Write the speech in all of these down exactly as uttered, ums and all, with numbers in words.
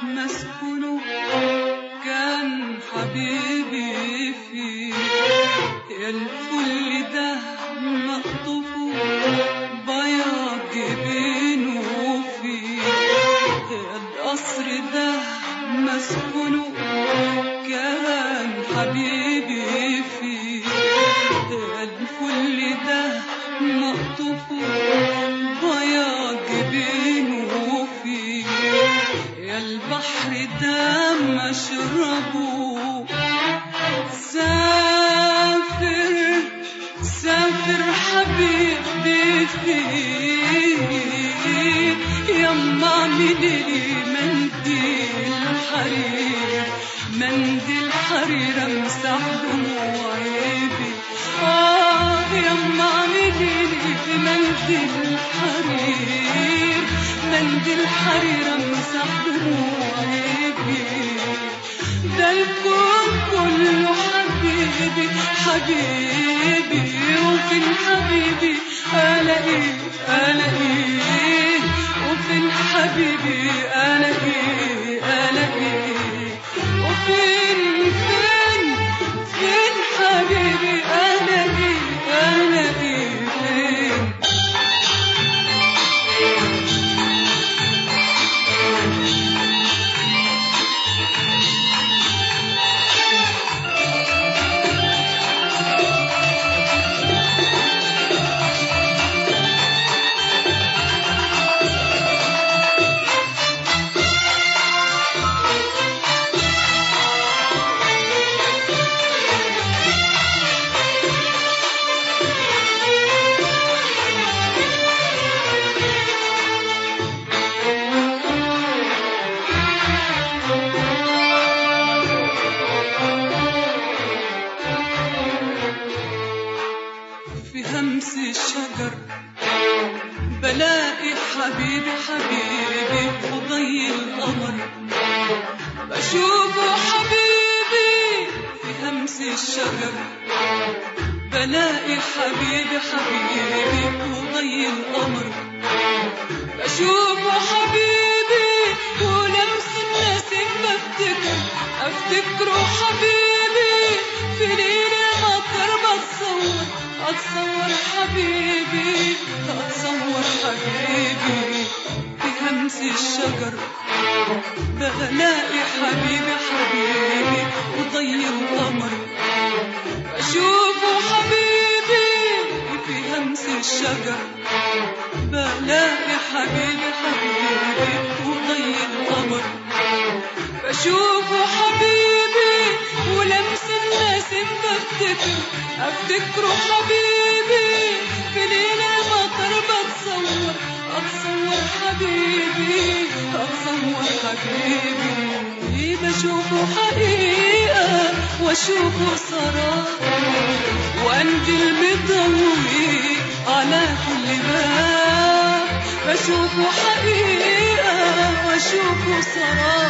مسكونه كان حبيبي فيه، يا الفل ده مقطوفه بياض جبينه فيه، يا القصر ده مسكونه كان حبيبي فيه، يا الفل ده مقطوفه بياض جبينه فيه، يا البحر ده مشربه سافر سافر حبيبي فيه، يما اعملي منديل حرير منديل حرير امسح دموعي بيه، اه يما اعملي منديل حرير منديل حرير امسح دموعي بيه، ده الكون كله حبيبي حبيبي، وفين حبيبي الاقيه الاقيه، وفين حبيبي الاقيه الاقيه، وفين فين فين حبيبي الاقيه الاقيه فين. همس الشجر بلاقي حبيبي حبيبي وضي القمر، بشوفه حبيبي في همس الشجر، بلاقي حبيبي حبيبي وضي القمر، بشوفه حبيبي ولمس النسيم بفتكر افتكره حبيبي، في ليل المطر بتصور اتصور حبيبي اتصور حبيبي في همس الشجر، بلاقي حبيبي حبيبي وضي القمر، بشوفه حبيبي في همس الشجر، بلاقي حبيبي حبيبي وضي القمر، بشوفه حبيبي ولمس النسيم بفتكر افتكره حبيبي، في ليل المطر بتصور اتصور حبيبي اتصور حبيبي، بشوفه حقيقة واشوفه سراب، وانجل مضوي على كل باب، بشوفه حقيقة واشوفه سراب،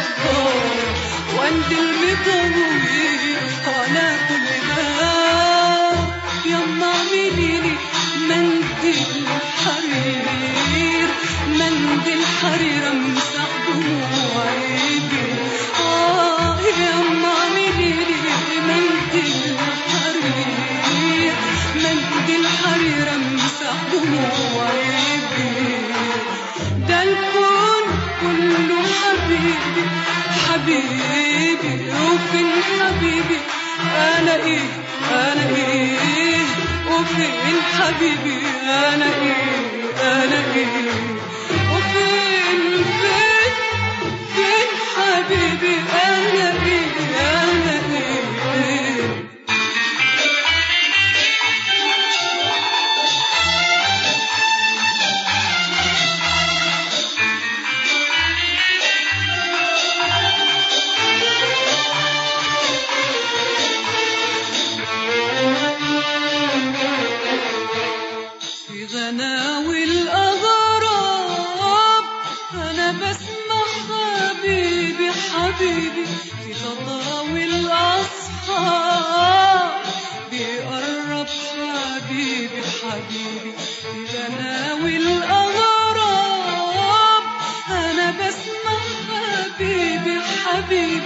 وانجل مضوي على كل باب، يما اعمليلي منديل حرير منديل حرير امسح دموعي بيه، اه يما اعمليلي منديل حرير منديل حرير امسح دموعي بيه، ده الكون كله حبيبي حبيبي، وفين حبيبي الاقيه الاقيه، وفين حبيبي الاقيه الاقيه، وفين فين فين حبيبي الاقيه الاقيه. غناوي الأغراب أنا بسمع حبيبي حبيبي، في خطاوي الأصحاب بيقرب حبيبي حبيبي، في غناوي الأغراب أنا بسمع حبيبي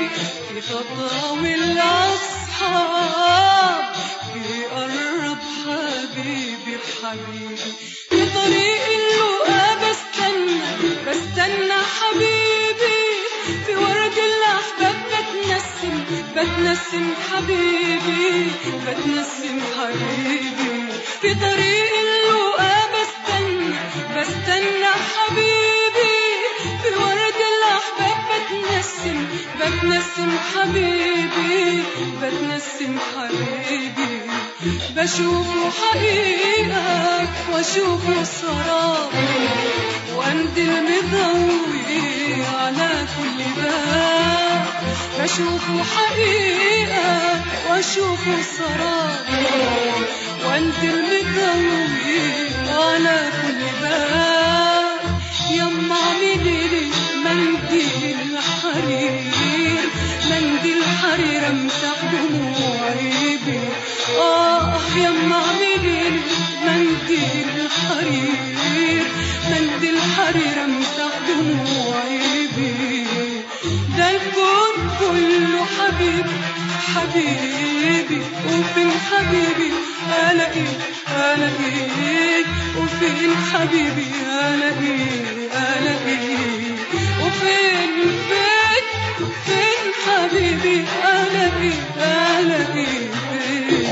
حبيبي في خطاوي الأصحاب بيقرب حبيبي حبيبي في طريق اللقا بستنى بستنى حبيبي في ورد الأحباب بتنسم بتنسم حبيبي بتنسم حبيبي في طريق اللقا بستنى بستنى حبيبي في ورد الأحباب بتنسم بتنسم حبيبي بتنسم حبيبي بشوفه حقيقة واشوفه سراب واندل مضوي على كل باب بشوفه حقيقة واشوفه سراب واندل مضوي على كل باب يما اعمليلي منديل حرير منديل حرير امسح دموعي بيه آه يما اعمليلي منديل حرير منديل حرير امسح دموعي بيه ده الكون كله حبيبي حبيبي وفين حبيبي الاقيه الاقيه وفين حبيبي الاقيه الاقيه وفين فين فين حبيبي الاقيه الاقيه فين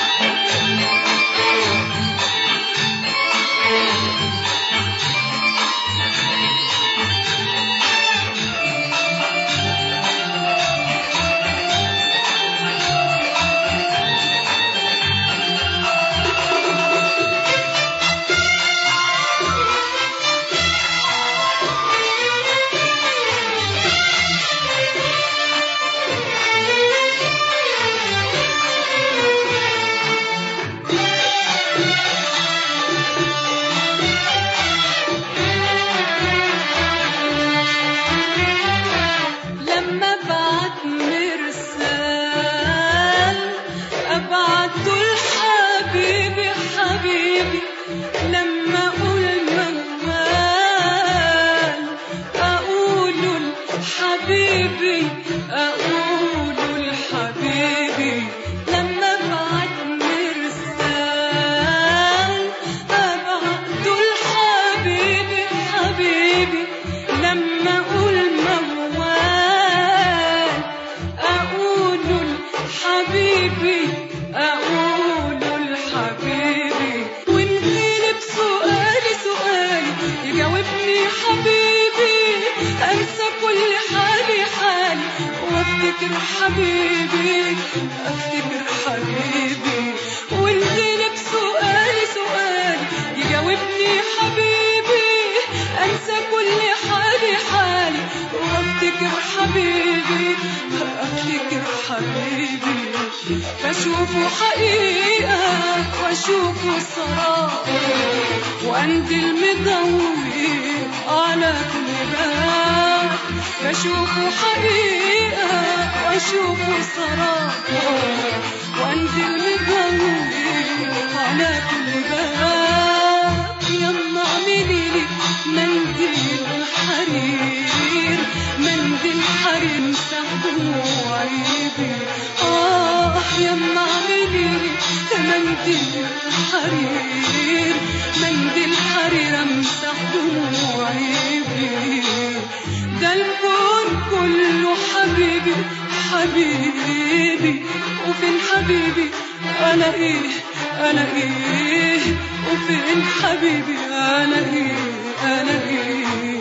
افتكر حبيبي افتكر حبيبي والغلب سؤالي سؤالي يجاوبني حبيبي انسى كل حالي حالي وافتكر حبيبي افتكر حبيبي بشوفه حقيقة واشوفه سراب واندل مضوي على كل باب بشوفه حقيقة واشوفه سراب واندل مضوي على كل باب يما اعمليلي منديل حرير منديل حرير امسح دموعي بيه آه يما اعمليلي منديل حرير منديل حرير امسح دموعي بيه ده الكون كله حبيبي حبيبي وفين حبيبي الاقيه الاقيه وفين حبيبي الاقيه الاقيه